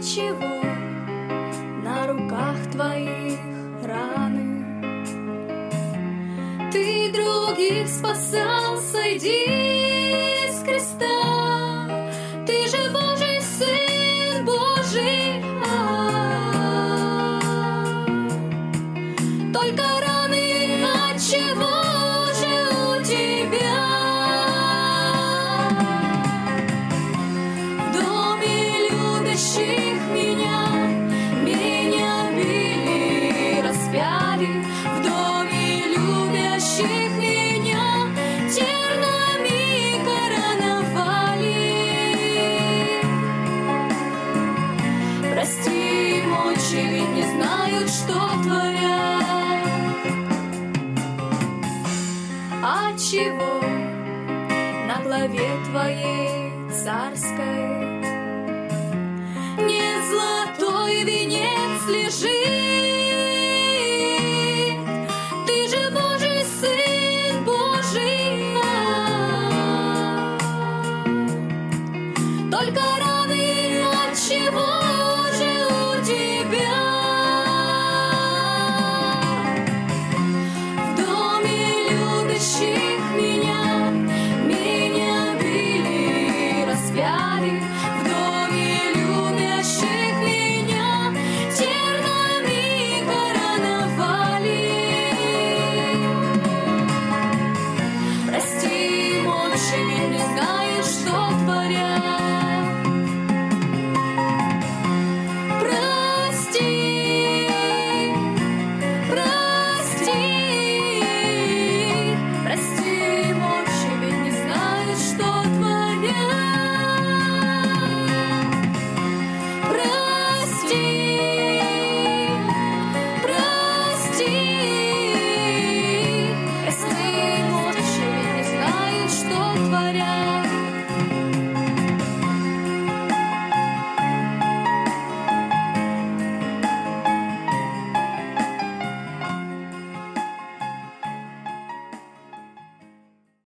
Отчего на руках твоих раны? Ты других спасал, сойди с креста. Ты же Божий Сын, Божий, только раны, отчего же у тебя? В доме любящих меня били, распяли. В доме любящих меня тернами короновали. Прости, мочи, ведь не знают, что творят. Отчего на главе твоей царской не золотой венец лежит? Ты же Божий Сын, Божий, только раны, отчего же у тебя? В доме любящих меня били, распяли. В доме любящих меня тернами короновали. Прости, мочи, ведь не знают, что творят. Прости, мочи, ведь не знают, что творят. Прости, мочи, ведь не знают, что творят.